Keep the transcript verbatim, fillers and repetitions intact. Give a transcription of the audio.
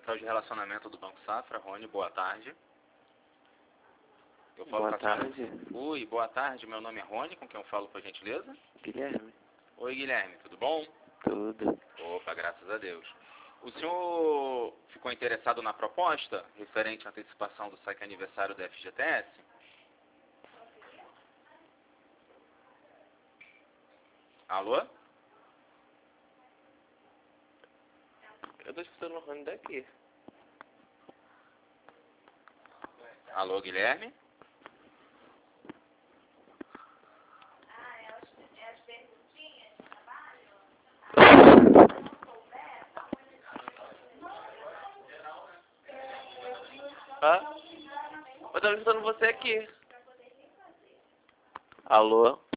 Central de Relacionamento do Banco Safra. Rony, boa tarde. Eu falo Boa com a tarde. senhora. Oi, boa tarde. Meu nome é Rony, com quem eu falo, por gentileza? Guilherme. Oi, Guilherme, tudo bom? Tudo. Opa, graças a Deus. O senhor ficou interessado na proposta referente à antecipação do saque aniversário do F G T S? Alô? Eu tô escutando o Rony daqui. Alô, Guilherme? Hã? Eu tô escutando você aqui. Alô?